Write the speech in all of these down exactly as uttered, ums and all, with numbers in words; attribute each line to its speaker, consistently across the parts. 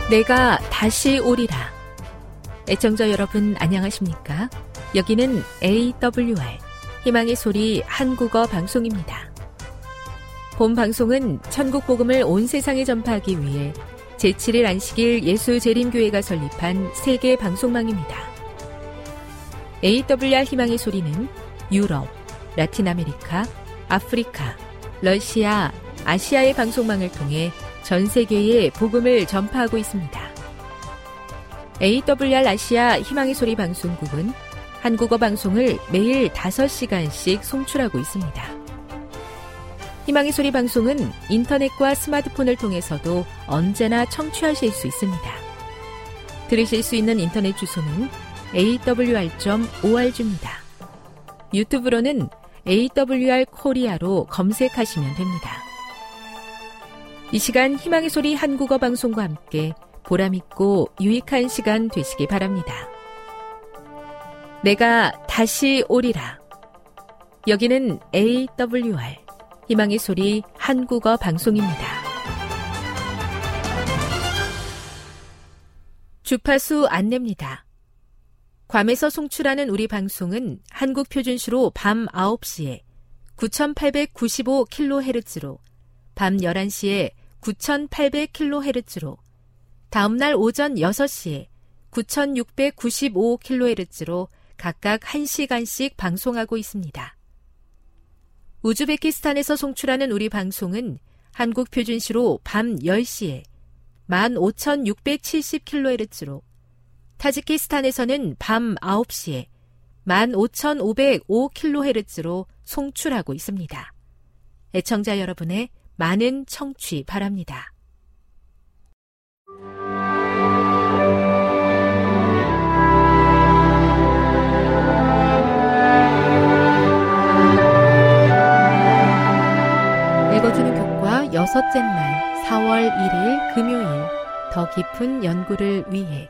Speaker 1: 내가 다시 오리라. 애청자 여러분 안녕하십니까? 여기는 에이더블유알 희망의 소리 한국어 방송입니다. 본 방송은 천국 복음을 온 세상에 전파하기 위해 제칠 일 안식일 예수재림교회가 설립한 세계 방송망입니다. 에이더블유알 희망의 소리는 유럽, 라틴 아메리카, 아프리카, 러시아, 아시아의 방송망을 통해 전 세계에 복음을 전파하고 있습니다. 에이더블유알 아시아 희망의 소리 방송국은 한국어 방송을 매일 다섯 시간씩 송출하고 있습니다. 희망의 소리 방송은 인터넷과 스마트폰을 통해서도 언제나 청취하실 수 있습니다. 들으실 수 있는 인터넷 주소는 에이더블유알 닷 오알지입니다. 유튜브로는 에이더블유알 코리아로 검색하시면 됩니다. 이 시간 희망의 소리 한국어 방송과 함께 보람있고 유익한 시간 되시기 바랍니다. 내가 다시 오리라. 여기는 에이더블유알 희망의 소리 한국어 방송입니다. 주파수 안내입니다. 괌에서 송출하는 우리 방송은 한국 표준시로 밤 아홉 시에 구천팔백구십오 킬로헤르츠로, 밤 열한 시에 구천팔백 킬로헤르츠로, 다음날 오전 여섯 시에 구천육백구십오 킬로헤르츠로 각각 한 시간씩 방송하고 있습니다. 우즈베키스탄에서 송출하는 우리 방송은 한국 표준시로 밤 열 시에 만 오천육백칠십 킬로헤르츠로, 타지키스탄에서는 밤 아홉 시에 만 오천오백오 킬로헤르츠로 송출하고 있습니다. 애청자 여러분의 많은 청취 바랍니다. 읽어주는 교과 여섯째 날 사월 일일 금요일, 더 깊은 연구를 위해.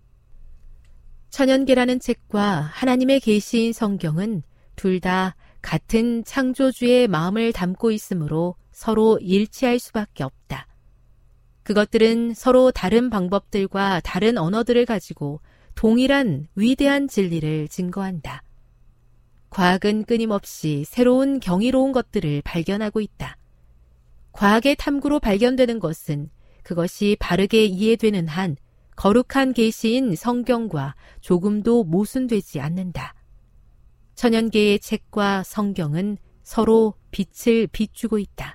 Speaker 1: 천연계라는 책과 하나님의 계시인 성경은 둘 다 같은 창조주의 마음을 담고 있으므로 서로 일치할 수밖에 없다. 그것들은 서로 다른 방법들과 다른 언어들을 가지고 동일한 위대한 진리를 증거한다. 과학은 끊임없이 새로운 경이로운 것들을 발견하고 있다. 과학의 탐구로 발견되는 것은 그것이 바르게 이해되는 한 거룩한 계시인 성경과 조금도 모순되지 않는다. 천연계의 책과 성경은 서로 빛을 비추고 있다.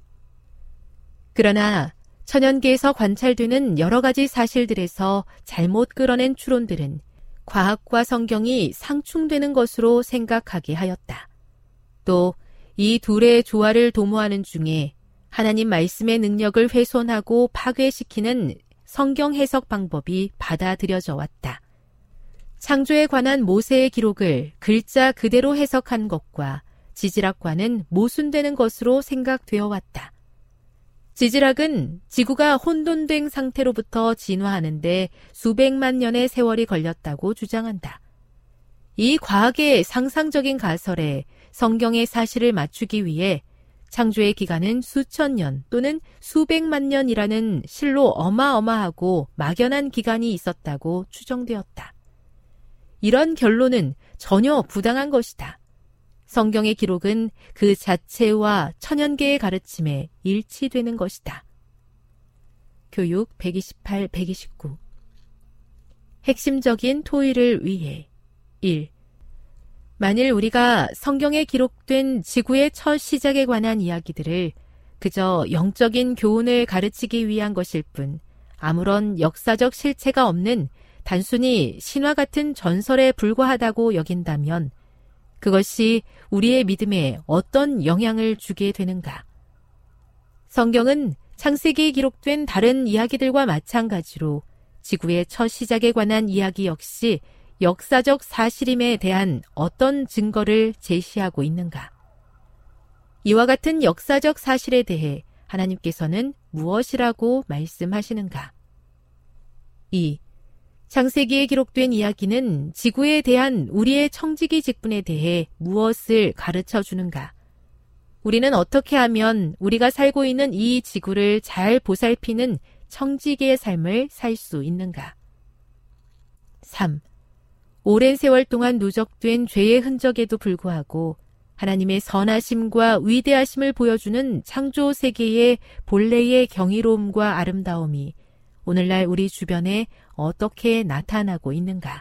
Speaker 1: 그러나 천연계에서 관찰되는 여러 가지 사실들에서 잘못 끌어낸 추론들은 과학과 성경이 상충되는 것으로 생각하게 하였다. 또 이 둘의 조화를 도모하는 중에 하나님 말씀의 능력을 훼손하고 파괴시키는 성경 해석 방법이 받아들여져 왔다. 창조에 관한 모세의 기록을 글자 그대로 해석한 것과 지질학과는 모순되는 것으로 생각되어 왔다. 지질학은 지구가 혼돈된 상태로부터 진화하는데 수백만 년의 세월이 걸렸다고 주장한다. 이 과학의 상상적인 가설에 성경의 사실을 맞추기 위해 창조의 기간은 수천 년 또는 수백만 년이라는 실로 어마어마하고 막연한 기간이 있었다고 추정되었다. 이런 결론은 전혀 부당한 것이다. 성경의 기록은 그 자체와 천연계의 가르침에 일치되는 것이다. 교육 백이십팔, 백이십구. 핵심적인 토의를 위해. 일. 만일 우리가 성경에 기록된 지구의 첫 시작에 관한 이야기들을 그저 영적인 교훈을 가르치기 위한 것일 뿐 아무런 역사적 실체가 없는 단순히 신화 같은 전설에 불과하다고 여긴다면 그것이 우리의 믿음에 어떤 영향을 주게 되는가? 성경은 창세기에 기록된 다른 이야기들과 마찬가지로 지구의 첫 시작에 관한 이야기 역시 역사적 사실임에 대한 어떤 증거를 제시하고 있는가? 이와 같은 역사적 사실에 대해 하나님께서는 무엇이라고 말씀하시는가? 이. 창세기에 기록된 이야기는 지구에 대한 우리의 청지기 직분에 대해 무엇을 가르쳐 주는가? 우리는 어떻게 하면 우리가 살고 있는 이 지구를 잘 보살피는 청지기의 삶을 살 수 있는가? 삼. 오랜 세월 동안 누적된 죄의 흔적에도 불구하고 하나님의 선하심과 위대하심을 보여주는 창조 세계의 본래의 경이로움과 아름다움이 오늘날 우리 주변에 어떻게 나타나고 있는가?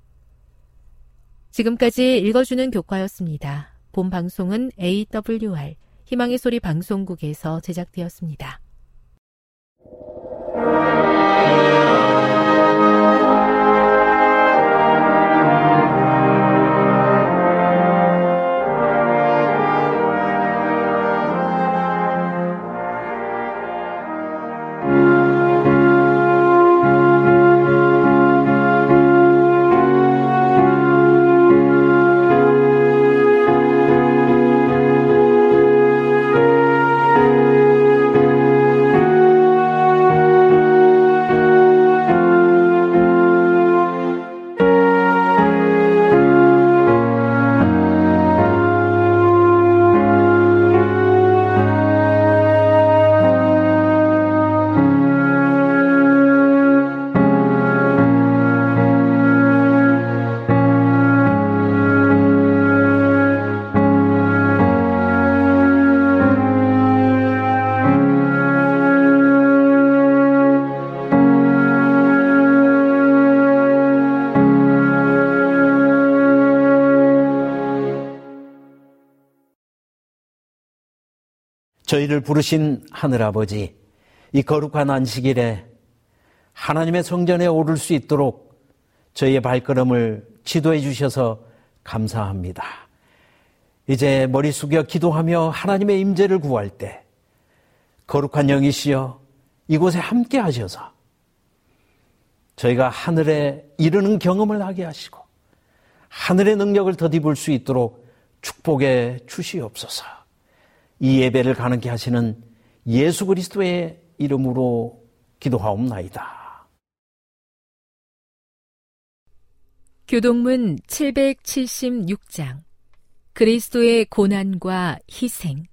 Speaker 1: 지금까지 읽어주는 교과였습니다. 본 방송은 에이더블유알 희망의 소리 방송국에서 제작되었습니다.
Speaker 2: 저희를 부르신 하늘아버지, 이 거룩한 안식일에 하나님의 성전에 오를 수 있도록 저희의 발걸음을 지도해 주셔서 감사합니다. 이제 머리 숙여 기도하며 하나님의 임재를 구할 때 거룩한 영이시여 이곳에 함께 하셔서 저희가 하늘에 이르는 경험을 하게 하시고 하늘의 능력을 덧입을 수 있도록 축복해 주시옵소서. 이 예배를 가능케 하시는 예수 그리스도의 이름으로 기도하옵나이다.
Speaker 1: 교동문 칠백칠십육 장 그리스도의 고난과 희생.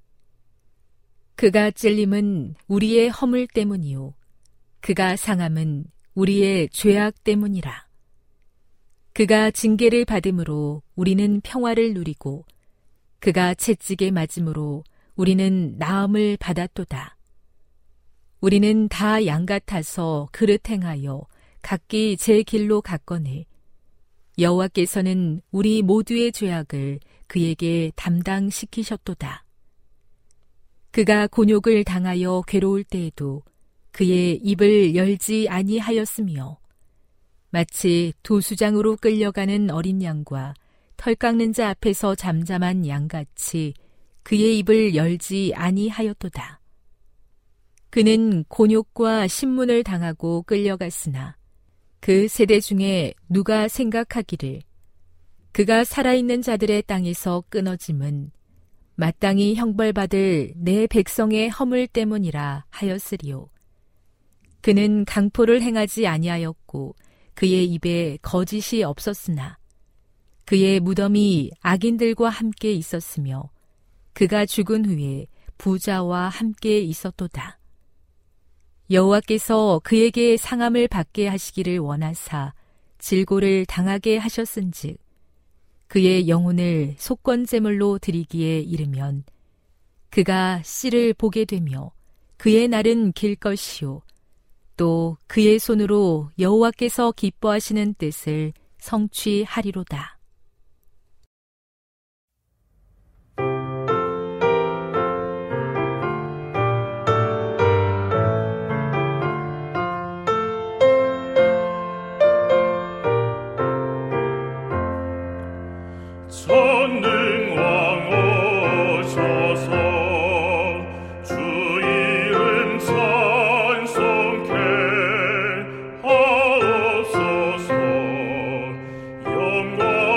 Speaker 1: 그가 찔림은 우리의 허물 때문이요 그가 상함은 우리의 죄악 때문이라. 그가 징계를 받음으로 우리는 평화를 누리고 그가 채찍에 맞음으로 우리는 나음을 받았도다. 우리는 다 양 같아서 그릇 행하여 각기 제 길로 갔거늘 여호와께서는 우리 모두의 죄악을 그에게 담당시키셨도다. 그가 곤욕을 당하여 괴로울 때에도 그의 입을 열지 아니하였으며 마치 도수장으로 끌려가는 어린 양과 털 깎는 자 앞에서 잠잠한 양같이 그의 입을 열지 아니하였도다. 그는 곤욕과 신문을 당하고 끌려갔으나 그 세대 중에 누가 생각하기를 그가 살아있는 자들의 땅에서 끊어짐은 마땅히 형벌받을 내 백성의 허물 때문이라 하였으리요. 그는 강포를 행하지 아니하였고 그의 입에 거짓이 없었으나 그의 무덤이 악인들과 함께 있었으며 그가 죽은 후에 부자와 함께 있었도다. 여호와께서 그에게 상함을 받게 하시기를 원하사 질고를 당하게 하셨은즉 그의 영혼을 속건제물로 드리기에 이르면 그가 씨를 보게 되며 그의 날은 길 것이요 또 그의 손으로 여호와께서 기뻐하시는 뜻을 성취하리로다.
Speaker 3: 전능왕 오셔서 주 이름 찬송케 하옵소서. 영광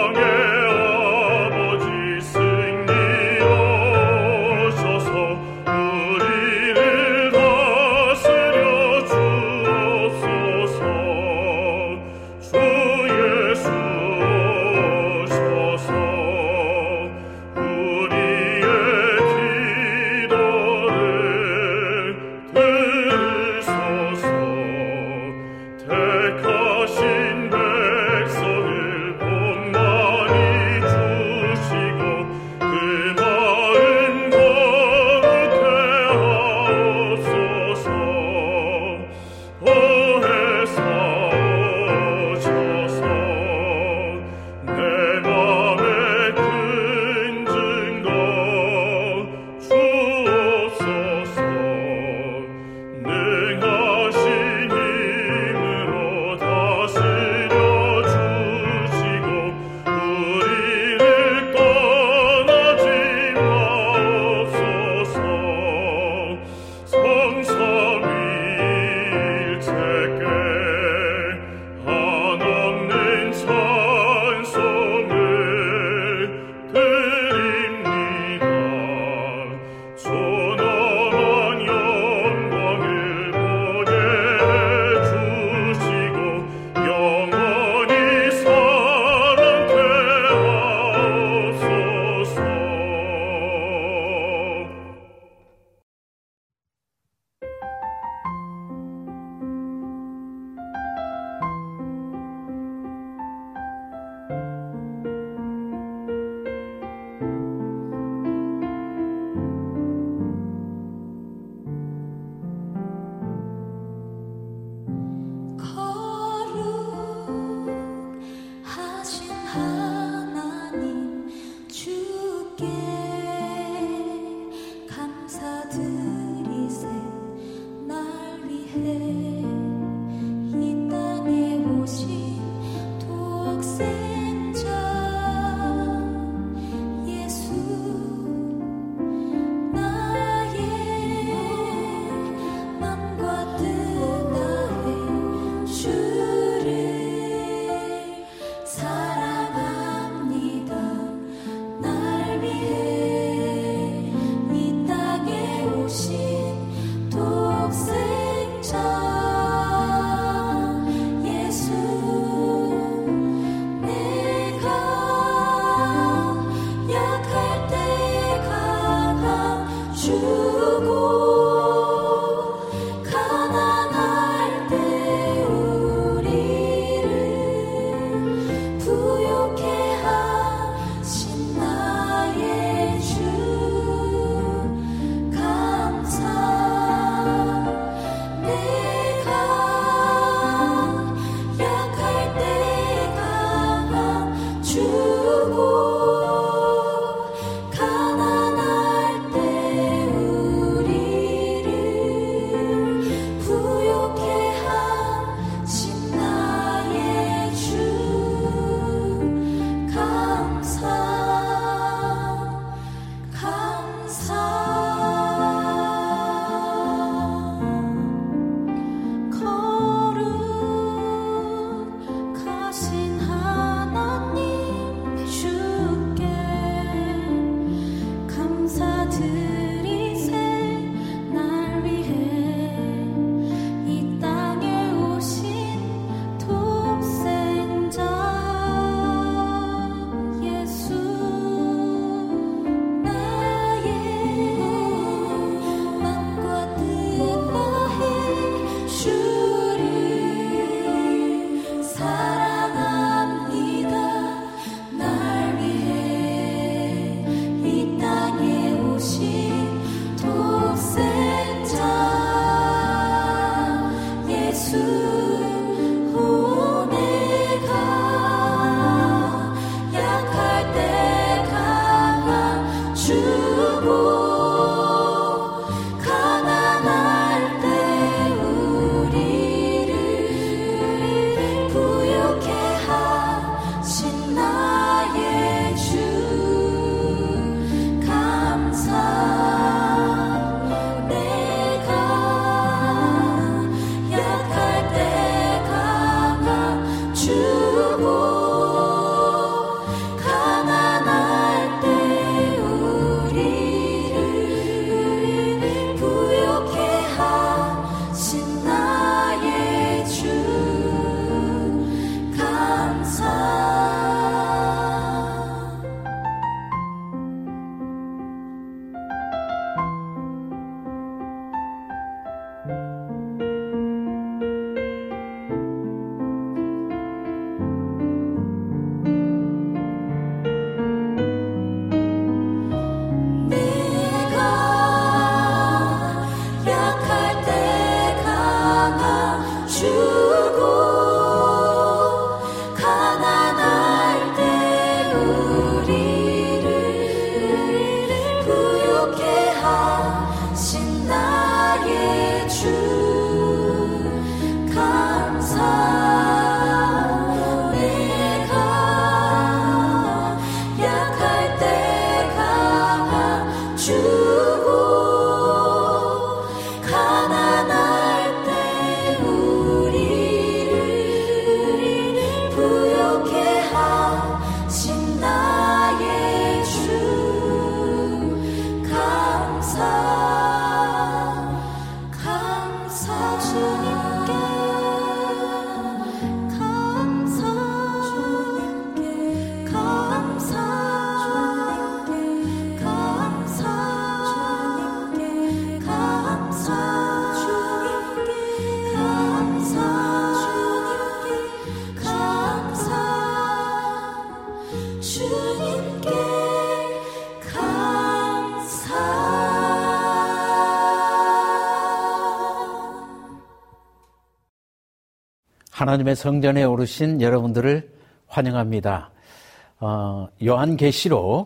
Speaker 2: 하나님의 성전에 오르신 여러분들을 환영합니다. 어, 요한계시록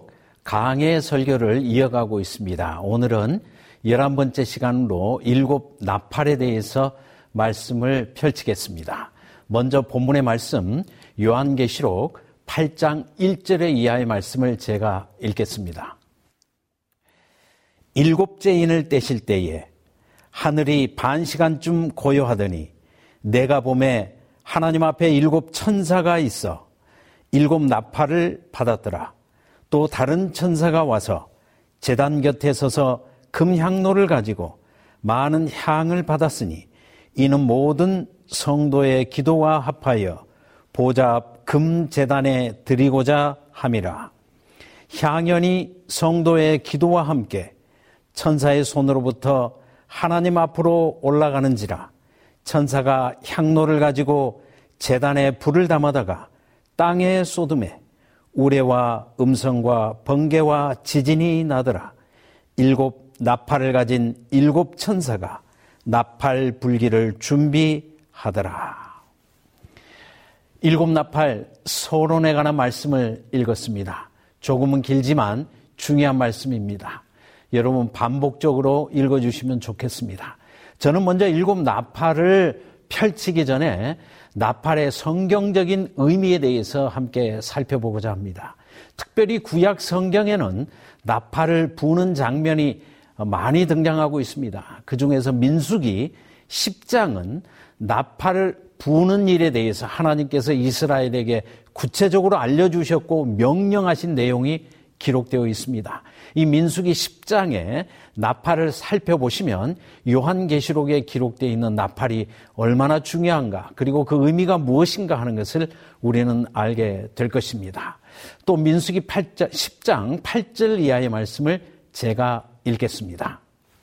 Speaker 2: 강해 설교를 이어가고 있습니다. 오늘은 열한 번째 시간으로 일곱 나팔에 대해서 말씀을 펼치겠습니다. 먼저 본문의 말씀 요한계시록 팔 장 일 절의 이하의 말씀을 제가 읽겠습니다. 일곱째 인을 떼실 때에 하늘이 반 시간쯤 고요하더니 내가 보매 하나님 앞에 일곱 천사가 있어 일곱 나팔을 받았더라. 또 다른 천사가 와서 제단 곁에 서서 금향로를 가지고 많은 향을 받았으니 이는 모든 성도의 기도와 합하여 보좌 앞 금제단에 드리고자 함이라. 향연이 성도의 기도와 함께 천사의 손으로부터 하나님 앞으로 올라가는지라. 천사가 향로를 가지고 제단에 불을 담아다가 땅에 쏟음에 우레와 음성과 번개와 지진이 나더라. 일곱 나팔을 가진 일곱 천사가 나팔 불기를 준비하더라. 일곱 나팔 서론에 관한 말씀을 읽었습니다. 조금은 길지만 중요한 말씀입니다. 여러분 반복적으로 읽어주시면 좋겠습니다. 저는 먼저 일곱 나팔을 펼치기 전에 나팔의 성경적인 의미에 대해서 함께 살펴보고자 합니다. 특별히 구약 성경에는 나팔을 부는 장면이 많이 등장하고 있습니다. 그중에서 민수기 십 장은 나팔을 부는 일에 대해서 하나님께서 이스라엘에게 구체적으로 알려주셨고 명령하신 내용이 기록되어 있습니다. 이 민수기 십 장에 나팔을 살펴보시면 요한계시록에 기록되어 있는 나팔이 얼마나 중요한가, 그리고 그 의미가 무엇인가 하는 것을 우리는 알게 될 것입니다. 또 민수기 십 장 팔 절 이하의 말씀을 제가 읽겠습니다.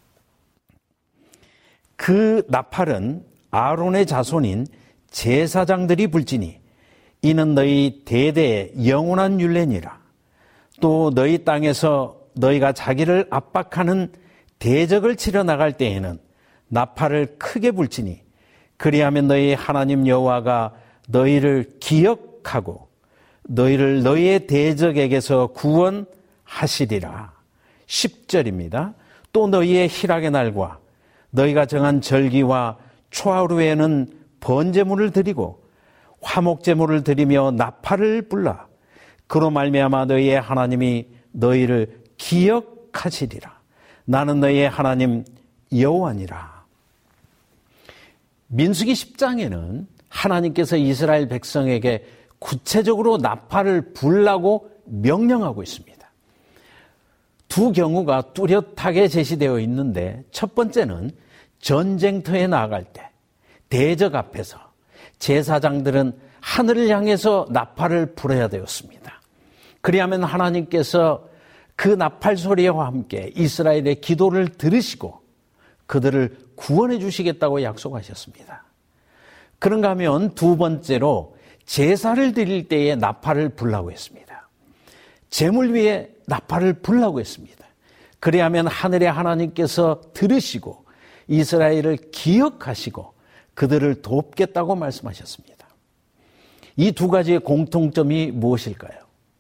Speaker 2: 그 나팔은 아론의 자손인 제사장들이 불지니 이는 너희 대대의 영원한 율례니라. 또 너희 땅에서 너희가 자기를 압박하는 대적을 치러 나갈 때에는 나팔을 크게 불지니 그리하면 너희 하나님 여호와가 너희를 기억하고 너희를 너희의 대적에게서 구원하시리라. 십 절입니다. 또 너희의 희락의 날과 너희가 정한 절기와 초하루에는 번제물을 드리고 화목제물을 드리며 나팔을 불라. 그로 말미암아 너희의 하나님이 너희를 기억하시리라. 나는 너희의 하나님 여호와니라. 민수기 십 장에는 하나님께서 이스라엘 백성에게 구체적으로 나팔을 불라고 명령하고 있습니다. 두 경우가 뚜렷하게 제시되어 있는데, 첫 번째는 전쟁터에 나아갈 때 대적 앞에서 제사장들은 하늘을 향해서 나팔을 불어야 되었습니다. 그리하면 하나님께서 그 나팔 소리와 함께 이스라엘의 기도를 들으시고 그들을 구원해 주시겠다고 약속하셨습니다. 그런가 하면 두 번째로 제사를 드릴 때에 나팔을 불라고 했습니다. 제물 위에 나팔을 불라고 했습니다. 그리하면 하늘의 하나님께서 들으시고 이스라엘을 기억하시고 그들을 돕겠다고 말씀하셨습니다. 이 두 가지의 공통점이 무엇일까요?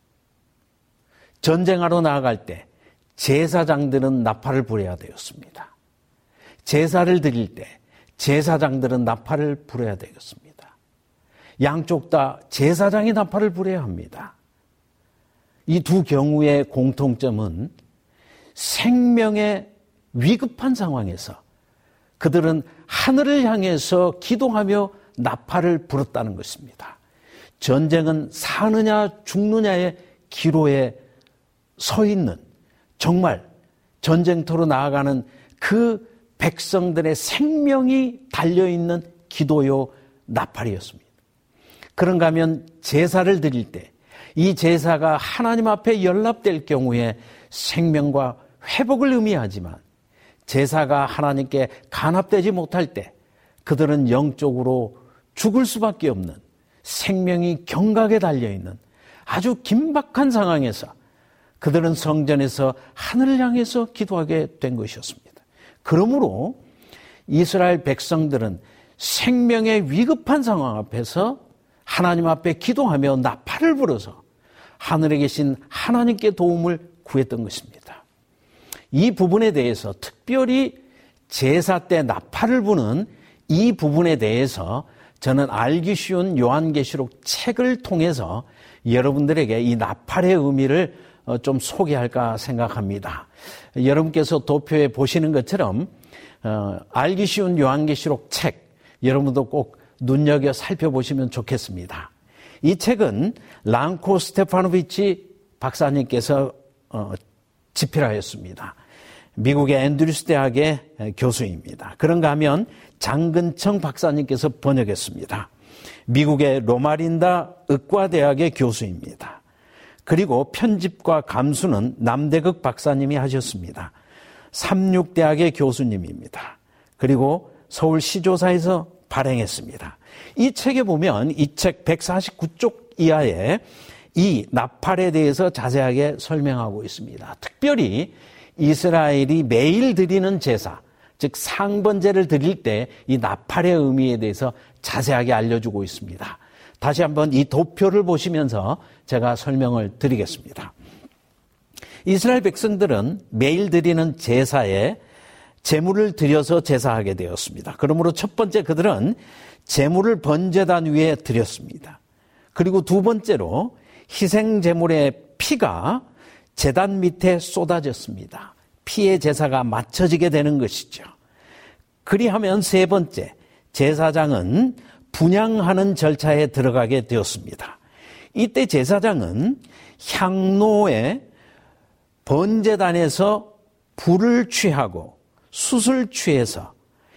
Speaker 2: 전쟁하러 나아갈 때 제사장들은 나팔을 불어야 되었습니다. 제사를 드릴 때 제사장들은 나팔을 불어야 되었습니다. 양쪽 다 제사장이 나팔을 불어야 합니다. 이 두 경우의 공통점은 생명의 위급한 상황에서 그들은 하늘을 향해서 기도하며 나팔을 불었다는 것입니다. 전쟁은 사느냐 죽느냐의 기로에 서 있는, 정말 전쟁터로 나아가는 그 백성들의 생명이 달려있는 기도요 나팔이었습니다. 그런가 하면 제사를 드릴 때 이 제사가 하나님 앞에 연락될 경우에 생명과 회복을 의미하지만 제사가 하나님께 간합되지 못할 때 그들은 영적으로 죽을 수밖에 없는, 생명이 경각에 달려있는 아주 긴박한 상황에서 그들은 성전에서 하늘을 향해서 기도하게 된 것이었습니다. 그러므로 이스라엘 백성들은 생명의 위급한 상황 앞에서 하나님 앞에 기도하며 나팔을 불어서 하늘에 계신 하나님께 도움을 구했던 것입니다. 이 부분에 대해서 특별히 제사 때 나팔을 부는 이 부분에 대해서 저는 알기 쉬운 요한계시록 책을 통해서 여러분들에게 이 나팔의 의미를 좀 소개할까 생각합니다. 여러분께서 도표에 보시는 것처럼 알기 쉬운 요한계시록 책, 여러분도 꼭 눈여겨 살펴보시면 좋겠습니다. 이 책은 랑코 스테파노비치 박사님께서 집필하였습니다. 미국의 앤드류스 대학의 교수입니다. 그런가 하면 장근청 박사님께서 번역했습니다. 미국의 로마린다 의과대학의 교수입니다. 그리고 편집과 감수는 남대극 박사님이 하셨습니다. 삼육대학의 교수님입니다. 그리고 서울시조사에서 발행했습니다. 이 책에 보면 이 책 백사십구 쪽 이하에 이 나팔에 대해서 자세하게 설명하고 있습니다. 특별히 이스라엘이 매일 드리는 제사, 즉 상번제를 드릴 때 이 나팔의 의미에 대해서 자세하게 알려주고 있습니다. 다시 한번 이 도표를 보시면서 제가 설명을 드리겠습니다. 이스라엘 백성들은 매일 드리는 제사에 제물을 드려서 제사하게 되었습니다. 그러므로 첫 번째 그들은 제물을 번제단 위에 드렸습니다. 그리고 두 번째로 희생 제물의 피가 제단 밑에 쏟아졌습니다. 피의 제사가 맞춰지게 되는 것이죠. 그리하면 세 번째, 제사장은 분향하는 절차에 들어가게 되었습니다. 이때 제사장은 향로에 번제단에서 불을 취하고 숯을 취해서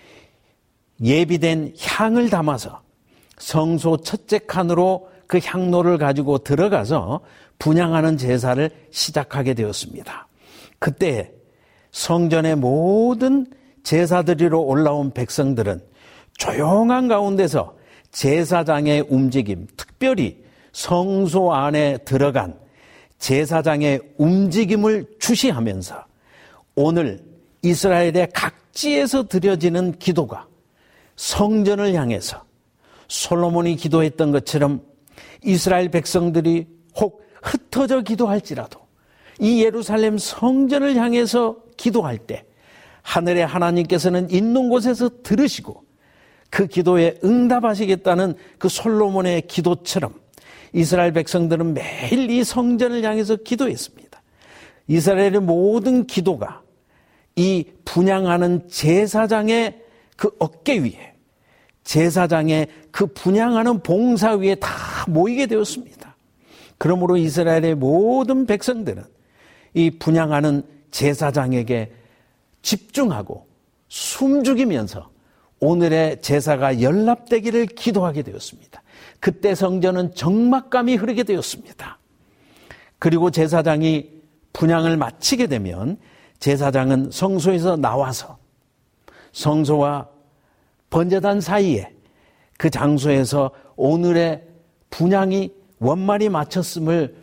Speaker 2: 예비된 향을 담아서 성소 첫째 칸으로 그 향로를 가지고 들어가서 분향하는 제사를 시작하게 되었습니다. 그때 성전의 모든 제사드리러 올라온 백성들은 조용한 가운데서 제사장의 움직임, 특별히 성소 안에 들어간 제사장의 움직임을 주시하면서 오늘 이스라엘의 각지에서 드려지는 기도가 성전을 향해서 솔로몬이 기도했던 것처럼 이스라엘 백성들이 혹 흩어져 기도할지라도 이 예루살렘 성전을 향해서 기도할 때 하늘의 하나님께서는 있는 곳에서 들으시고 그 기도에 응답하시겠다는 그 솔로몬의 기도처럼 이스라엘 백성들은 매일 이 성전을 향해서 기도했습니다. 이스라엘의 모든 기도가 이 분향하는 제사장의 그 어깨 위에, 제사장의 그 분향하는 봉사 위에 다 모이게 되었습니다. 그러므로 이스라엘의 모든 백성들은 이 분향하는 제사장에게 집중하고 숨죽이면서 오늘의 제사가 연락되기를 기도하게 되었습니다. 그때 성전은 적막감이 흐르게 되었습니다. 그리고 제사장이 분향을 마치게 되면 제사장은 성소에서 나와서 성소와 번제단 사이에 그 장소에서 오늘의 분향이 원만히 마쳤음을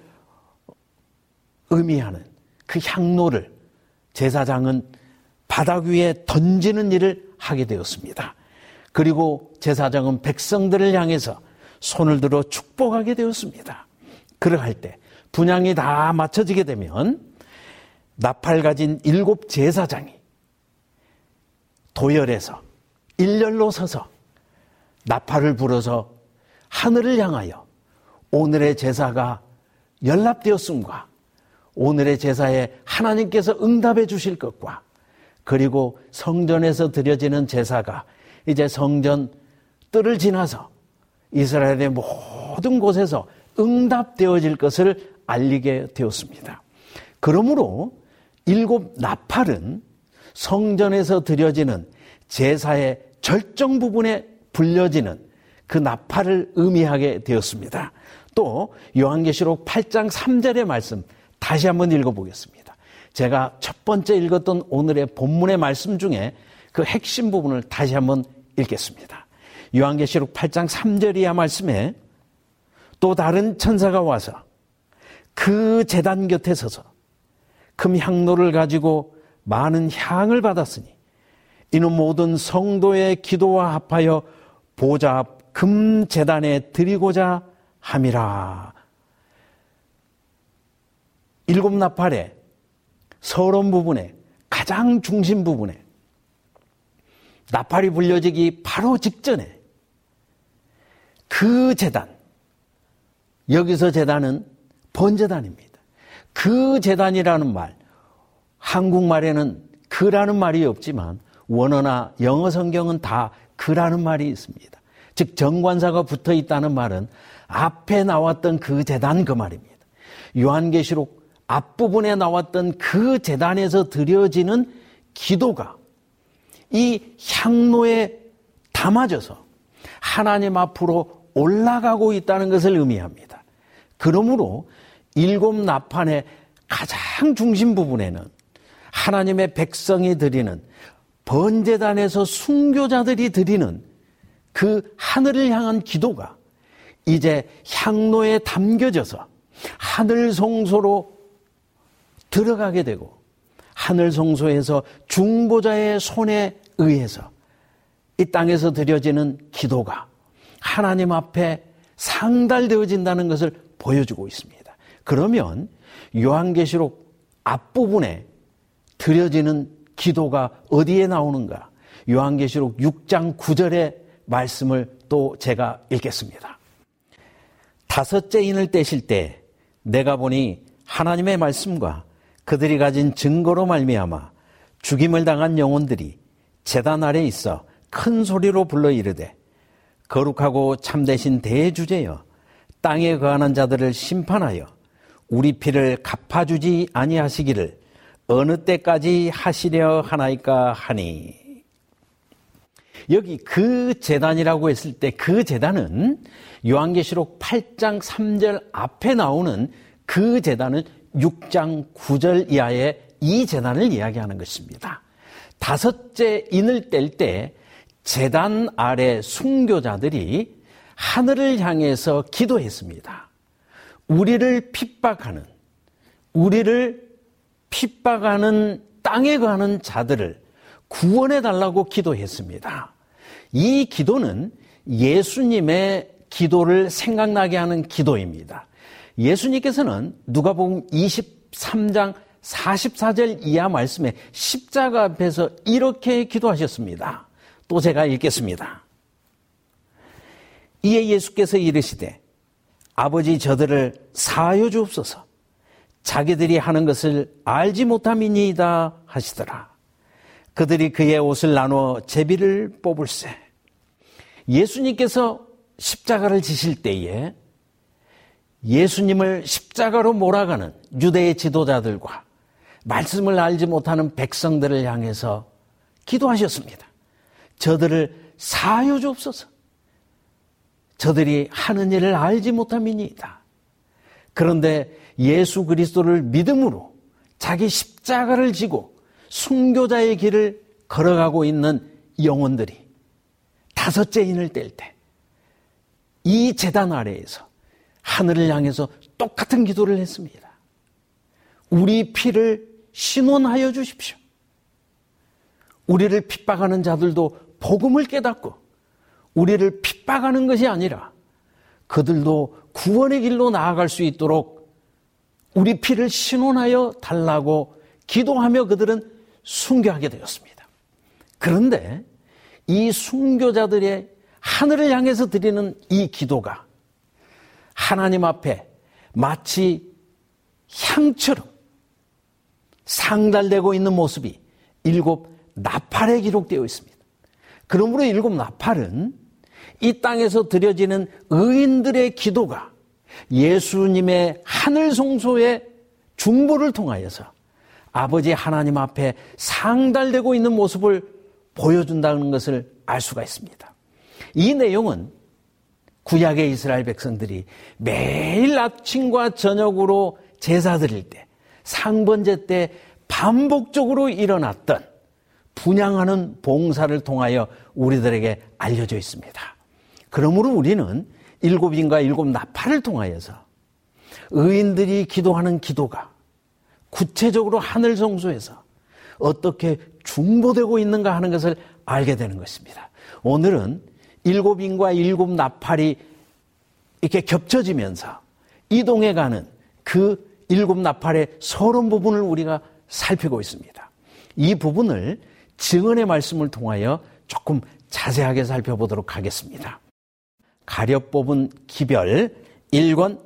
Speaker 2: 의미하는 그 향로를 제사장은 바닥 위에 던지는 일을 하게 되었습니다. 그리고 제사장은 백성들을 향해서 손을 들어 축복하게 되었습니다. 그러할 때 분향이 다 마쳐지게 되면 나팔 가진 일곱 제사장이 도열에서 일렬로 서서 나팔을 불어서 하늘을 향하여 오늘의 제사가 연락되었음과 오늘의 제사에 하나님께서 응답해 주실 것과 그리고 성전에서 드려지는 제사가 이제 성전 뜰을 지나서 이스라엘의 모든 곳에서 응답되어질 것을 알리게 되었습니다. 그러므로 일곱 나팔은 성전에서 드려지는 제사의 절정 부분에 불려지는 그 나팔을 의미하게 되었습니다. 또 요한계시록 팔 장 삼 절의 말씀 다시 한번 읽어보겠습니다. 제가 첫 번째 읽었던 오늘의 본문의 말씀 중에 그 핵심 부분을 다시 한번 읽겠습니다. 요한계시록 팔 장 삼 절 이하 말씀에 또 다른 천사가 와서 그 제단 곁에 서서 금 향로를 가지고 많은 향을 받았으니 이는 모든 성도의 기도와 합하여 보좌 앞 금 제단에 드리고자 함이라. 일곱 나팔에 서론 부분에 가장 중심 부분에 나팔이 불려지기 바로 직전에 그 제단, 여기서 제단은 번제단입니다. 그 제단이라는 말, 한국말에는 그라는 말이 없지만 원어나 영어 성경은 다 그라는 말이 있습니다. 즉 정관사가 붙어 있다는 말은 앞에 나왔던 그 제단 그 말입니다. 요한계시록 앞부분에 나왔던 그 제단에서 드려지는 기도가 이 향로에 담아져서 하나님 앞으로 올라가고 있다는 것을 의미합니다. 그러므로 일곱 나팔의 가장 중심 부분에는 하나님의 백성이 드리는 번제단에서 순교자들이 드리는 그 하늘을 향한 기도가 이제 향로에 담겨져서 하늘 성소로 들어가게 되고 하늘 성소에서 중보자의 손에 의해서 이 땅에서 드려지는 기도가 하나님 앞에 상달되어진다는 것을 보여주고 있습니다. 그러면 요한계시록 앞부분에 드려지는 기도가 어디에 나오는가? 요한계시록 육 장 구 절의 말씀을 또 제가 읽겠습니다. 다섯째 인을 떼실 때 내가 보니 하나님의 말씀과 그들이 가진 증거로 말미암아 죽임을 당한 영혼들이 제단 아래 있어 큰 소리로 불러 이르되 거룩하고 참되신 대주제여 땅에 거하는 자들을 심판하여 우리 피를 갚아주지 아니하시기를 어느 때까지 하시려 하나이까 하니. 여기 그 제단이라고 했을 때 그 제단은 요한계시록 팔 장 삼 절 앞에 나오는 그 제단은 육 장 구 절 이하의 이 제단을 이야기하는 것입니다. 다섯째 인을 뗄 때 제단 아래 순교자들이 하늘을 향해서 기도했습니다. 우리를 핍박하는, 우리를 핍박하는 땅에 거하는 자들을 구원해달라고 기도했습니다. 이 기도는 예수님의 기도를 생각나게 하는 기도입니다. 예수님께서는 누가복음 이십삼 장 사십사 절 이하 말씀에 십자가 앞에서 이렇게 기도하셨습니다. 또 제가 읽겠습니다. 이에 예수께서 이르시되 아버지 저들을 사하여 주옵소서 자기들이 하는 것을 알지 못함이니이다 하시더라. 그들이 그의 옷을 나누어 제비를 뽑을세. 예수님께서 십자가를 지실 때에 예수님을 십자가로 몰아가는 유대의 지도자들과 말씀을 알지 못하는 백성들을 향해서 기도하셨습니다. 저들을 사하여 주옵소서. 저들이 하는 일을 알지 못함이니이다. 그런데 예수 그리스도를 믿음으로 자기 십자가를 지고 순교자의 길을 걸어가고 있는 영혼들이 다섯째 인을 뗄 때 이 제단 아래에서 하늘을 향해서 똑같은 기도를 했습니다. 우리 피를 신원하여 주십시오. 우리를 핍박하는 자들도 복음을 깨닫고 우리를 핍박하는 것이 아니라 그들도 구원의 길로 나아갈 수 있도록 우리 피를 신원하여 달라고 기도하며 그들은 순교하게 되었습니다. 그런데 이 순교자들의 하늘을 향해서 드리는 이 기도가 하나님 앞에 마치 향처럼 상달되고 있는 모습이 일곱 나팔에 기록되어 있습니다. 그러므로 일곱 나팔은 이 땅에서 드려지는 의인들의 기도가 예수님의 하늘 성소의 중보를 통하여서 아버지 하나님 앞에 상달되고 있는 모습을 보여준다는 것을 알 수가 있습니다. 이 내용은 구약의 이스라엘 백성들이 매일 아침과 저녁으로 제사 드릴 때, 상번제 때 반복적으로 일어났던 분향하는 봉사를 통하여 우리들에게 알려져 있습니다. 그러므로 우리는 일곱 인과 일곱 나팔을 통하여서 의인들이 기도하는 기도가 구체적으로 하늘 성소에서 어떻게 중보되고 있는가 하는 것을 알게 되는 것입니다. 오늘은 일곱 인과 일곱 나팔이 이렇게 겹쳐지면서 이동해가는 그 일곱 나팔의 서론 부분을 우리가 살피고 있습니다. 이 부분을 증언의 말씀을 통하여 조금 자세하게 살펴보도록 하겠습니다. 가려 뽑은 기별 일 권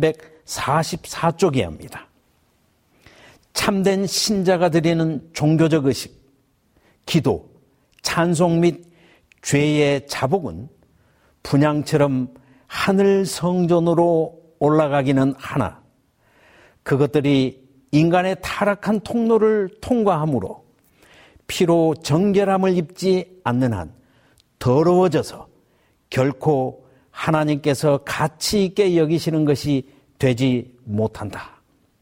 Speaker 2: 삼백사십사 쪽에 합니다. 참된 신자가 드리는 종교적 의식, 기도, 찬송 및 죄의 자복은 분향처럼 하늘 성전으로 올라가기는 하나 그것들이 인간의 타락한 통로를 통과함으로 피로 정결함을 입지 않는 한 더러워져서 결코 하나님께서 가치 있게 여기시는 것이 되지 못한다.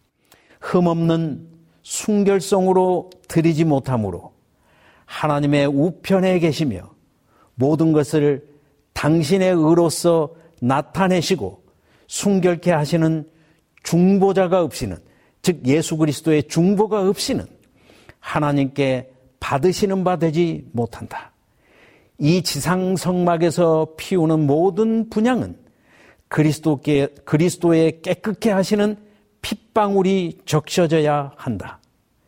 Speaker 2: 흠없는 순결성으로 드리지 못함으로 하나님의 우편에 계시며 모든 것을 당신의 의로서 나타내시고 순결케 하시는 중보자가 없이는, 즉 예수 그리스도의 중보가 없이는 하나님께 받으시는 바 되지 못한다. 이 지상 성막에서 피우는 모든 분향은 그리스도께, 그리스도의 깨끗게 하시는 핏방울이 적셔져야 한다.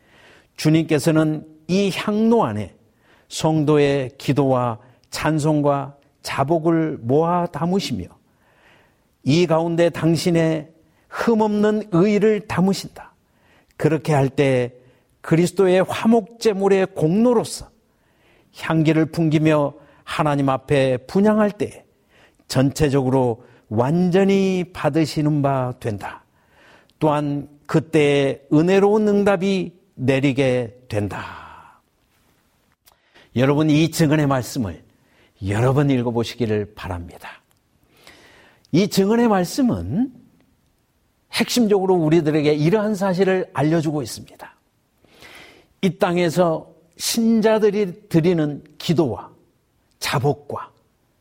Speaker 2: 주님께서는 이 향로 안에 성도의 기도와 찬송과 자복을 모아 담으시며 이 가운데 당신의 흠없는 의를 담으신다. 그렇게 할 때 그리스도의 화목제물의 공로로서 향기를 풍기며 하나님 앞에 분향할 때 전체적으로 완전히 받으시는 바 된다. 또한 그때의 은혜로운 응답이 내리게 된다. 여러분, 이 증언의 말씀을 여러 번 읽어보시기를 바랍니다. 이 증언의 말씀은 핵심적으로 우리들에게 이러한 사실을 알려주고 있습니다. 이 땅에서 신자들이 드리는 기도와 자복과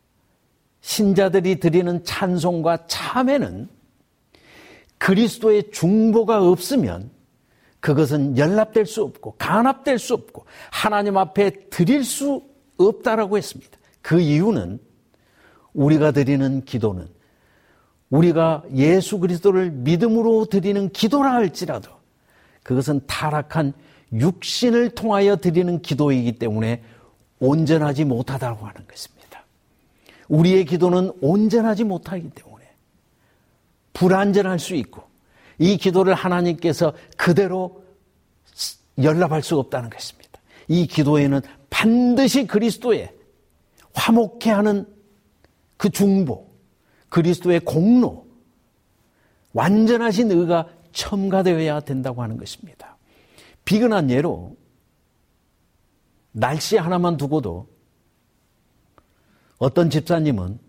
Speaker 2: 신자들이 드리는 찬송과 참회는 그리스도의 중보가 없으면 그것은 연락될 수 없고 간합될 수 없고 하나님 앞에 드릴 수 없다라고 했습니다. 그 이유는 우리가 드리는 기도는 우리가 예수 그리스도를 믿음으로 드리는 기도라 할지라도 그것은 타락한 육신을 통하여 드리는 기도이기 때문에 온전하지 못하다고 하는 것입니다. 우리의 기도는 온전하지 못하기 때문에 불완전할 수 있고 이 기도를 하나님께서 그대로 연락할 수 없다는 것입니다. 이 기도에는 반드시 그리스도의 화목케 하는 그 중보, 그리스도의 공로, 완전하신 의가 첨가되어야 된다고 하는 것입니다. 비근한 예로 날씨 하나만 두고도 어떤 집사님은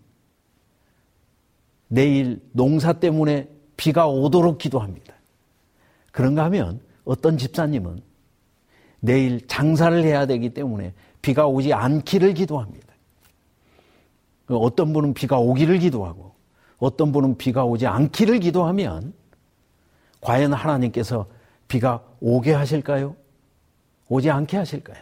Speaker 2: 내일 농사 때문에 비가 오도록 기도합니다. 그런가 하면 어떤 집사님은 내일 장사를 해야 되기 때문에 비가 오지 않기를 기도합니다. 어떤 분은 비가 오기를 기도하고 어떤 분은 비가 오지 않기를 기도하면 과연 하나님께서 비가 오게 하실까요? 오지 않게 하실까요?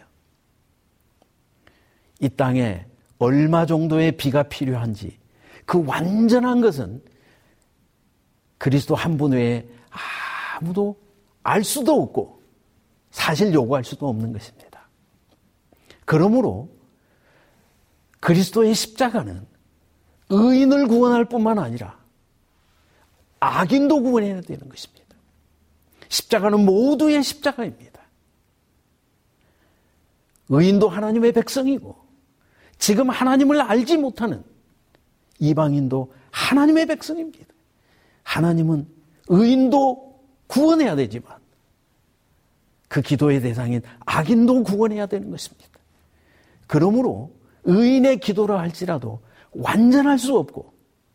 Speaker 2: 이 땅에 얼마 정도의 비가 필요한지 그 완전한 것은 그리스도 한 분 외에 아무도 알 수도 없고 사실 요구할 수도 없는 것입니다. 그러므로 그리스도의 십자가는 의인을 구원할 뿐만 아니라 악인도 구원해야 되는 것입니다. 십자가는 모두의 십자가입니다. 의인도 하나님의 백성이고 지금 하나님을 알지 못하는 이방인도 하나님의 백성입니다. 하나님은 의인도 구원해야 되지만 그 기도의 대상인 악인도 구원해야 되는 것입니다. 그러므로 의인의 기도라 할지라도 완전할 수 없고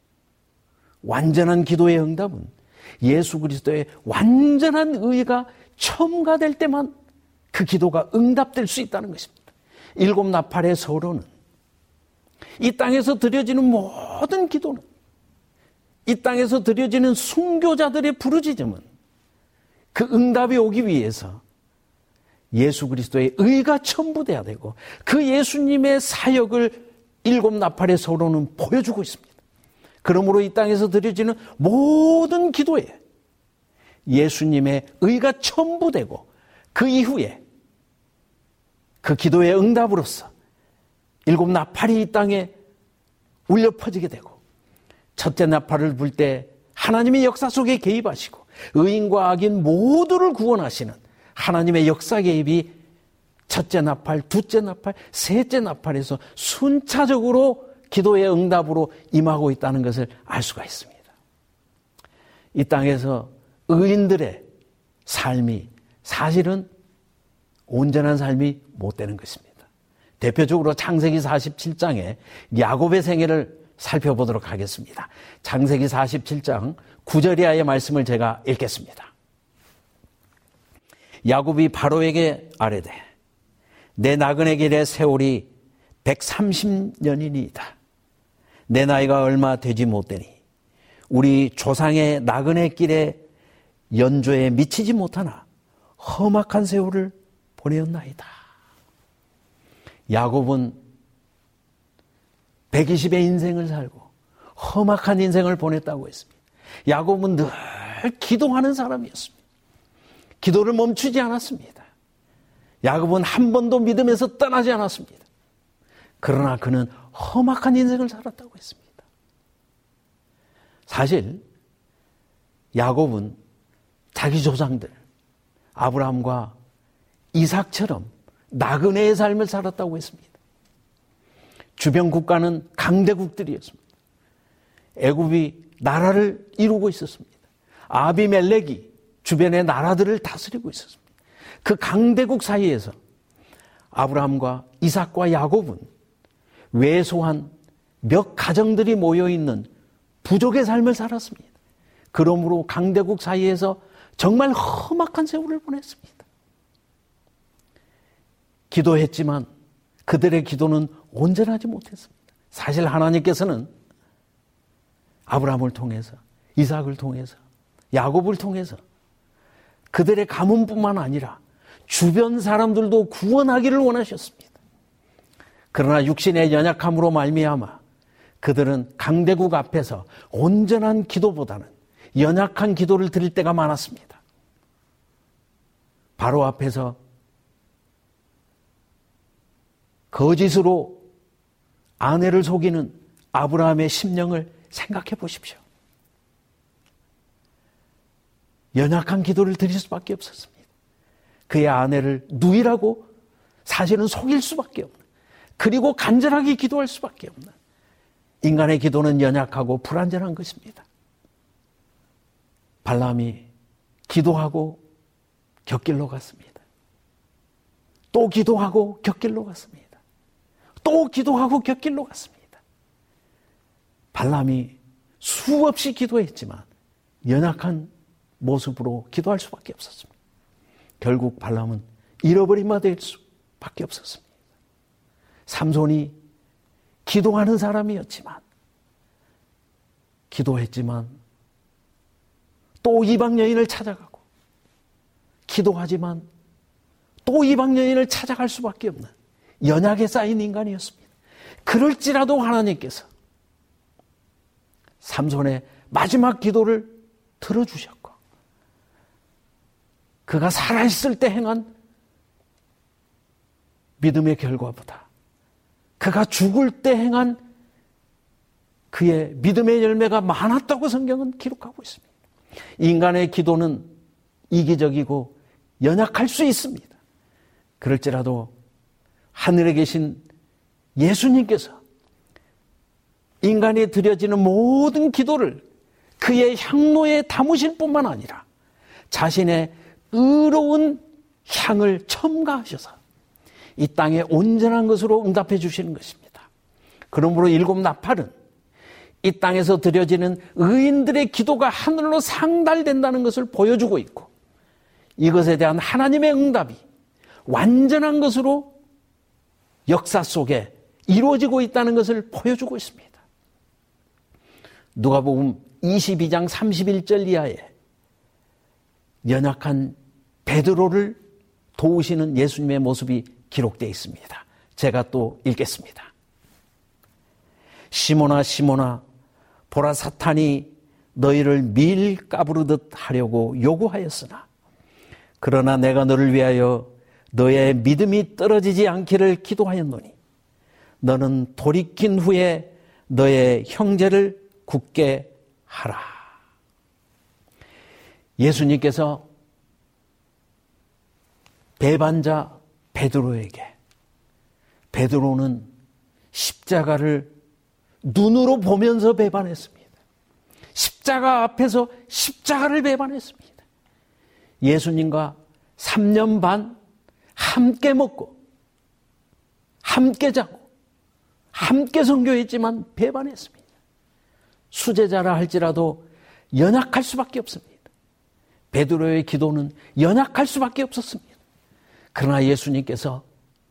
Speaker 2: 완전한 기도의 응답은 예수 그리스도의 완전한 의가 첨가될 때만 그 기도가 응답될 수 있다는 것입니다. 일곱 나팔의 서로는 이 땅에서 드려지는 모든 기도는 이 땅에서 드려지는 순교자들의 부르짖음은 그 응답이 오기 위해서 예수 그리스도의 의가 첨부돼야 되고 그 예수님의 사역을 일곱 나팔의 서로는 보여주고 있습니다. 그러므로 이 땅에서 드려지는 모든 기도에 예수님의 의가 첨부되고 그 이후에 그 기도의 응답으로서 일곱 나팔이 이 땅에 울려 퍼지게 되고, 첫째 나팔을 불 때 하나님의 역사 속에 개입하시고 의인과 악인 모두를 구원하시는 하나님의 역사 개입이 첫째 나팔, 둘째 나팔, 셋째 나팔에서 순차적으로 기도의 응답으로 임하고 있다는 것을 알 수가 있습니다. 이 땅에서 의인들의 삶이 사실은 온전한 삶이 못 되는 것입니다. 대표적으로 창세기 사십칠 장에 야곱의 생애를 살펴보도록 하겠습니다. 창세기 사십칠 장 구 절 이하의 말씀을 제가 읽겠습니다. 야곱이 바로에게 아뢰되 내 나그네 길의 세월이 백삼십 년이니이다. 내 나이가 얼마 되지 못되니 우리 조상의 나그네 길에 연조에 미치지 못하나 험악한 세월을 보내었나이다. 야곱은 백이십의 인생을 살고 험악한 인생을 보냈다고 했습니다. 야곱은 늘 기도하는 사람이었습니다. 기도를 멈추지 않았습니다. 야곱은 한 번도 믿음에서 떠나지 않았습니다. 그러나 그는 험악한 인생을 살았다고 했습니다. 사실 야곱은 자기 조상들 아브라함과 이삭처럼 나그네의 삶을 살았다고 했습니다. 주변 국가는 강대국들이었습니다. 애굽이 나라를 이루고 있었습니다. 아비멜렉이 주변의 나라들을 다스리고 있었습니다. 그 강대국 사이에서 아브라함과 이삭과 야곱은 왜소한 몇 가정들이 모여있는 부족의 삶을 살았습니다. 그러므로 강대국 사이에서 정말 험악한 세월을 보냈습니다. 기도했지만 그들의 기도는 온전하지 못했습니다. 사실 하나님께서는 아브라함을 통해서, 이삭을 통해서, 야곱을 통해서 그들의 가문뿐만 아니라 주변 사람들도 구원하기를 원하셨습니다. 그러나 육신의 연약함으로 말미암아 그들은 강대국 앞에서 온전한 기도보다는 연약한 기도를 드릴 때가 많았습니다. 바로 앞에서 거짓으로 아내를 속이는 아브라함의 심령을 생각해 보십시오. 연약한 기도를 드릴 수밖에 없었습니다. 그의 아내를 누이라고 사실은 속일 수밖에 없는, 그리고 간절하게 기도할 수밖에 없는, 인간의 기도는 연약하고 불완전한 것입니다. 발람이 기도하고 곁길로 갔습니다. 또 기도하고 곁길로 갔습니다. 또 기도하고 곁길로 갔습니다. 발람이 수없이 기도했지만 연약한 모습으로 기도할 수밖에 없었습니다. 결국 발람은 잃어버린 바 될 수밖에 없었습니다. 삼손이 기도하는 사람이었지만, 기도했지만 또 이방 여인을 찾아가고, 기도하지만 또 이방 여인을 찾아갈 수밖에 없는 연약에 쌓인 인간이었습니다. 그럴지라도 하나님께서 삼손의 마지막 기도를 들어주셨고, 그가 살아있을 때 행한 믿음의 결과보다 그가 죽을 때 행한 그의 믿음의 열매가 많았다고 성경은 기록하고 있습니다. 인간의 기도는 이기적이고 연약할 수 있습니다. 그럴지라도 하늘에 계신 예수님께서 인간이 드려지는 모든 기도를 그의 향로에 담으실 뿐만 아니라 자신의 의로운 향을 첨가하셔서 이 땅에 온전한 것으로 응답해 주시는 것입니다. 그러므로 일곱 나팔은 이 땅에서 드려지는 의인들의 기도가 하늘로 상달된다는 것을 보여주고 있고, 이것에 대한 하나님의 응답이 완전한 것으로 역사 속에 이루어지고 있다는 것을 보여주고 있습니다. 누가복음 이십이 장 삼십일 절 이하에 연약한 베드로를 도우시는 예수님의 모습이 기록되어 있습니다. 제가 또 읽겠습니다. 시몬아 시몬아, 보라 사탄이 너희를 밀 까부르듯 하려고 요구하였으나 그러나 내가 너를 위하여 너의 믿음이 떨어지지 않기를 기도하였노니 너는 돌이킨 후에 너의 형제를 굳게 하라. 예수님께서 배반자 베드로에게, 베드로는 십자가를 눈으로 보면서 배반했습니다. 십자가 앞에서 십자가를 배반했습니다. 예수님과 삼 년 반 함께 먹고 함께 자고 함께 선교했지만 배반했습니다. 수제자라 할지라도 연약할 수밖에 없습니다. 베드로의 기도는 연약할 수밖에 없었습니다. 그러나 예수님께서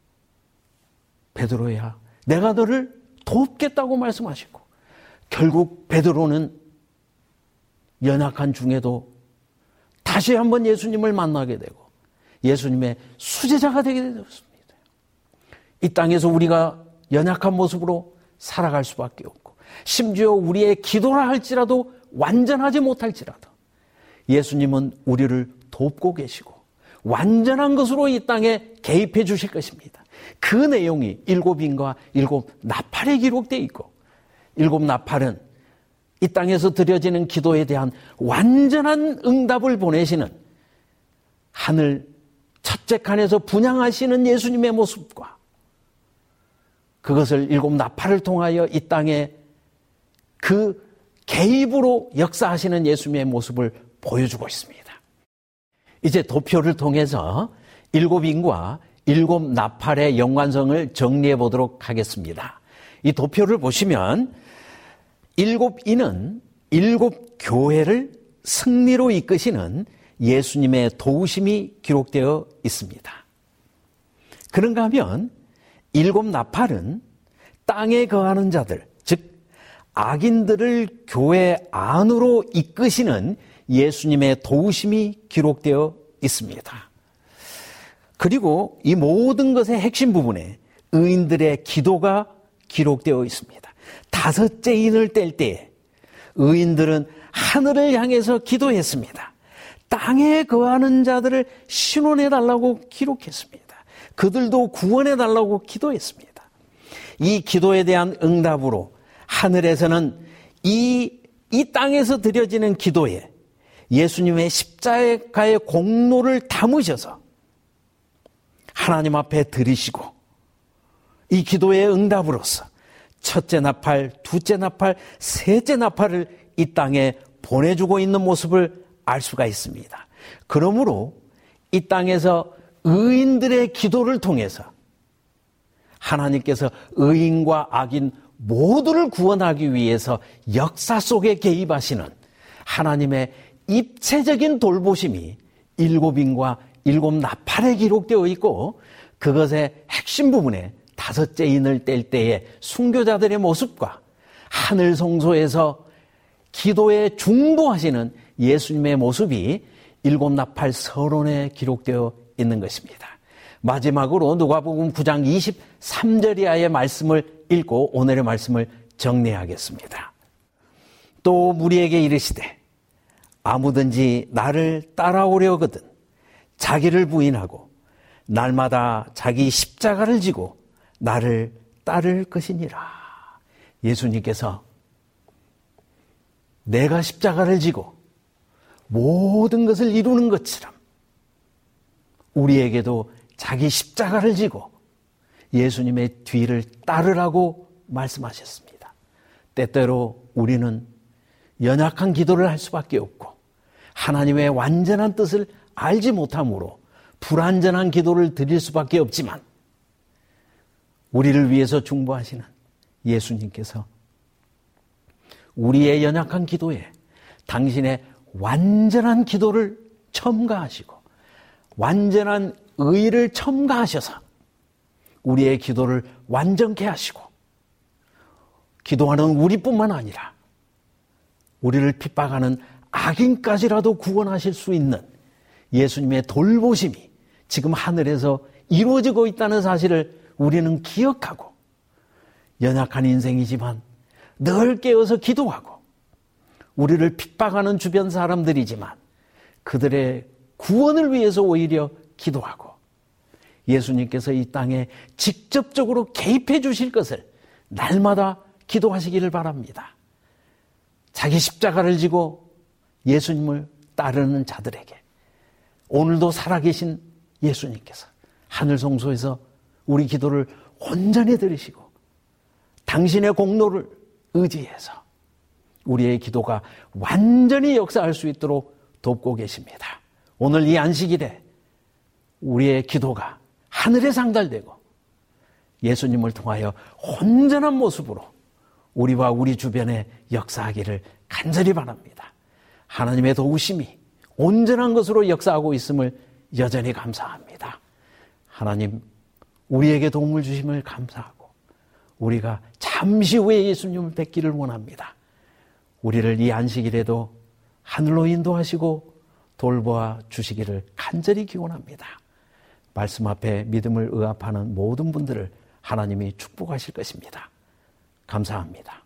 Speaker 2: 베드로야, 내가 너를 돕겠다고 말씀하시고 결국 베드로는 연약한 중에도 다시 한번 예수님을 만나게 되고 예수님의 수제자가 되게 되었습니다. 이 땅에서 우리가 연약한 모습으로 살아갈 수밖에 없고 심지어 우리의 기도라 할지라도 완전하지 못할지라도 예수님은 우리를 돕고 계시고 완전한 것으로 이 땅에 개입해 주실 것입니다. 그 내용이 일곱 인과 일곱 나팔에 기록되어 있고 일곱 나팔은 이 땅에서 드려지는 기도에 대한 완전한 응답을 보내시는 하늘 첫째 칸에서 분향하시는 예수님의 모습과 그것을 일곱 나팔을 통하여 이 땅에 그 개입으로 역사하시는 예수님의 모습을 보여주고 있습니다. 이제 도표를 통해서 일곱 인과 일곱 나팔의 연관성을 정리해 보도록 하겠습니다. 이 도표를 보시면 일곱 인은 일곱 교회를 승리로 이끄시는 예수님의 도우심이 기록되어 있습니다. 그런가 하면 일곱 나팔은 땅에 거하는 자들, 즉 악인들을 교회 안으로 이끄시는 예수님의 도우심이 기록되어 있습니다. 그리고 이 모든 것의 핵심 부분에 의인들의 기도가 기록되어 있습니다. 다섯째 인을 뗄 때에 의인들은 하늘을 향해서 기도했습니다. 땅에 거하는 자들을 신원해달라고 기록했습니다. 그들도 구원해달라고 기도했습니다. 이 기도에 대한 응답으로 하늘에서는 이, 이 땅에서 드려지는 기도에 예수님의 십자가의 공로를 담으셔서 하나님 앞에 드리시고 이 기도의 응답으로서 첫째 나팔, 두째 나팔, 셋째 나팔을 이 땅에 보내주고 있는 모습을 알 수가 있습니다. 그러므로 이 땅에서 의인들의 기도를 통해서 하나님께서 의인과 악인 모두를 구원하기 위해서 역사 속에 개입하시는 하나님의 입체적인 돌보심이 일곱 인과 일곱 나팔에 기록되어 있고 그것의 핵심 부분에 다섯째 인을 뗄 때의 순교자들의 모습과 하늘 성소에서 기도에 중보하시는 예수님의 모습이 일곱 나팔 서론에 기록되어 있는 것입니다. 마지막으로 누가복음 구 장 이십삼 절 이하의 말씀을 읽고 오늘의 말씀을 정리하겠습니다. 또 무리에게 이르시되 아무든지 나를 따라오려거든 자기를 부인하고 날마다 자기 십자가를 지고 나를 따를 것이니라. 예수님께서 내가 십자가를 지고 모든 것을 이루는 것처럼 우리에게도 자기 십자가를 지고 예수님의 뒤를 따르라고 말씀하셨습니다. 때때로 우리는 연약한 기도를 할 수밖에 없고 하나님의 완전한 뜻을 알지 못함으로 불완전한 기도를 드릴 수밖에 없지만 우리를 위해서 중보하시는 예수님께서 우리의 연약한 기도에 당신의 완전한 기도를 첨가하시고 완전한 의를 첨가하셔서 우리의 기도를 완전케 하시고 기도하는 우리뿐만 아니라 우리를 핍박하는 악인까지라도 구원하실 수 있는 예수님의 돌보심이 지금 하늘에서 이루어지고 있다는 사실을 우리는 기억하고 연약한 인생이지만 늘 깨어서 기도하고 우리를 핍박하는 주변 사람들이지만 그들의 구원을 위해서 오히려 기도하고 예수님께서 이 땅에 직접적으로 개입해 주실 것을 날마다 기도하시기를 바랍니다. 자기 십자가를 지고 예수님을 따르는 자들에게 오늘도 살아계신 예수님께서 하늘 성소에서 우리 기도를 온전히 들으시고 당신의 공로를 의지해서 우리의 기도가 완전히 역사할 수 있도록 돕고 계십니다. 오늘 이 안식일에 우리의 기도가 하늘에 상달되고 예수님을 통하여 온전한 모습으로 우리와 우리 주변에 역사하기를 간절히 바랍니다. 하나님의 도우심이 온전한 것으로 역사하고 있음을 여전히 감사합니다. 하나님, 우리에게 도움을 주심을 감사하고 우리가 잠시 후에 예수님을 뵙기를 원합니다. 우리를 이 안식일에도 하늘로 인도하시고 돌보아 주시기를 간절히 기원합니다. 말씀 앞에 믿음을 의합하는 모든 분들을 하나님이 축복하실 것입니다. 감사합니다.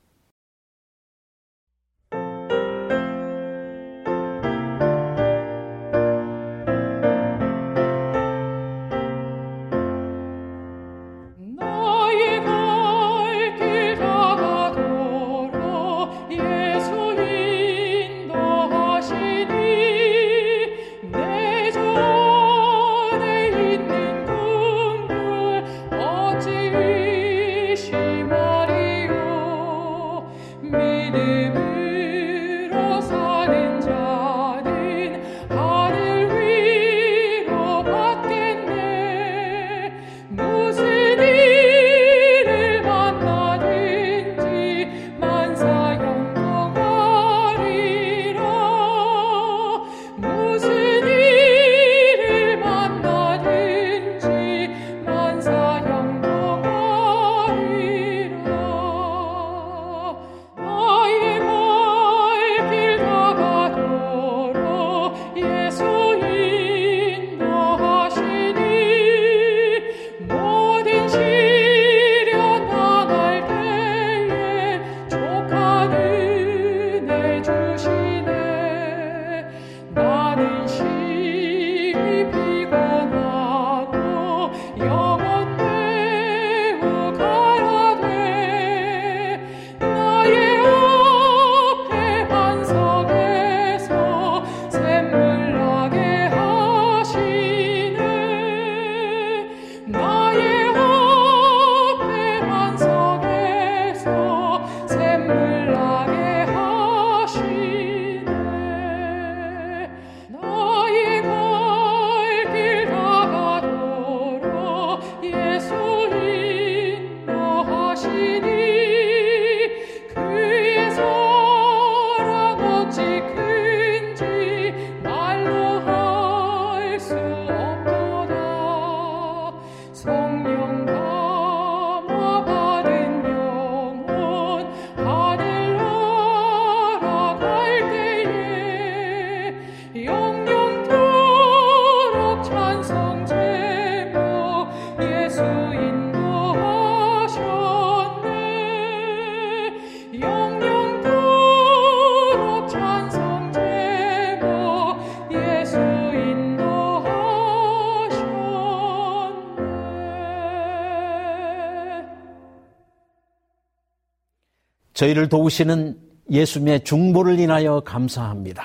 Speaker 2: 저희를 도우시는 예수님의 중보를 인하여 감사합니다.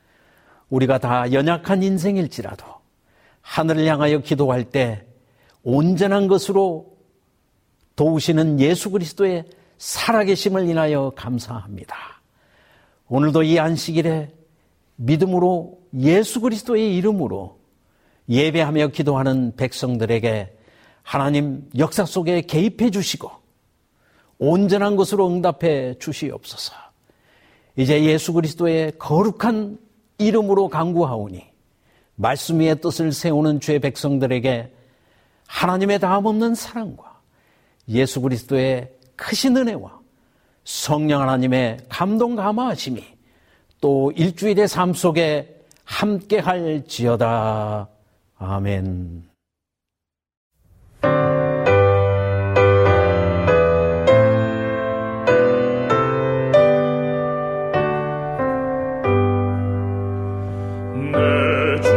Speaker 2: 우리가 다 연약한 인생일지라도 하늘을 향하여 기도할 때 온전한 것으로 도우시는 예수 그리스도의 살아계심을 인하여 감사합니다. 오늘도 이 안식일에 믿음으로 예수 그리스도의 이름으로 예배하며 기도하는 백성들에게 하나님 역사 속에 개입해 주시고 온전한 것으로 응답해 주시옵소서. 이제 예수 그리스도의 거룩한 이름으로 간구하오니 말씀 위에 뜻을 세우는 주의 백성들에게 하나님의 다함없는 사랑과 예수 그리스도의 크신 은혜와 성령 하나님의 감동 감화하심이 또 일주일의 삶 속에 함께 할지어다. 아멘.
Speaker 3: 내 주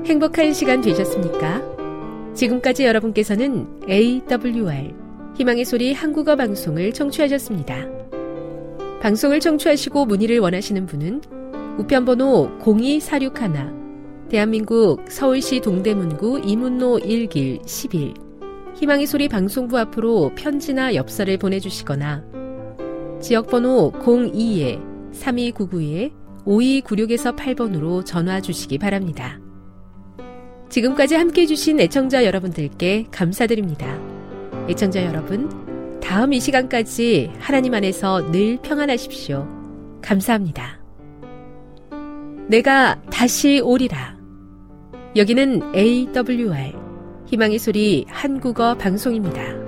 Speaker 1: 행복한 시간 되셨습니까? 지금까지 여러분께서는 에이더블유알 희망의 소리 한국어 방송을 청취하셨습니다. 방송을 청취하시고 문의를 원하시는 분은 우편번호 공이사육일 대한민국 서울시 동대문구 이문로 일 길 십일 희망의 소리 방송부 앞으로 편지나 엽서를 보내주시거나 지역번호 공이 삼이구구 오이구육에서 팔 번으로 전화 주시기 바랍니다. 지금까지 함께해 주신 애청자 여러분들께 감사드립니다. 애청자 여러분, 다음 이 시간까지 하나님 안에서 늘 평안하십시오. 감사합니다. 내가 다시 오리라. 여기는 에이더블유알 희망의 소리 한국어 방송입니다.